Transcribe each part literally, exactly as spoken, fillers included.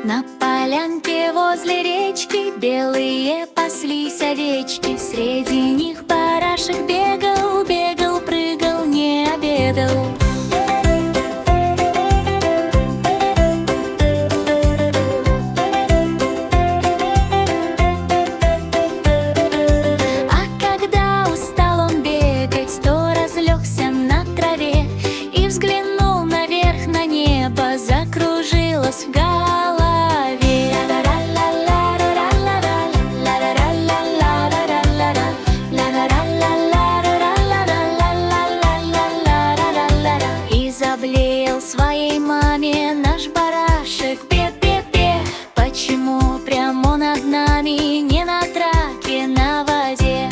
На полянке возле речки белые паслись овечки. Среди них барашек бегал, бегал, прыгал, не обедал. А когда устал он бегать, то разлегся на траве и взглянул наверх на небо, закружилось в голове. И заблеял своей маме наш барашек: бе-бе-бе, почему прямо над нами, не на траке, на воде?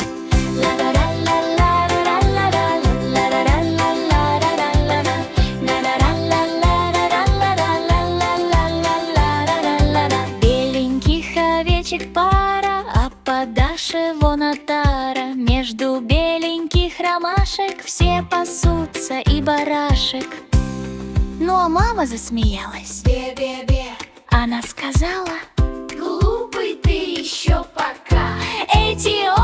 Беленьких овечек пара, а подаше вон отара. Между беленьких ромашек все пасутся и барашек. Ну а мама засмеялась. Бе-бе-бе, Она сказала: глупый ты еще пока. эти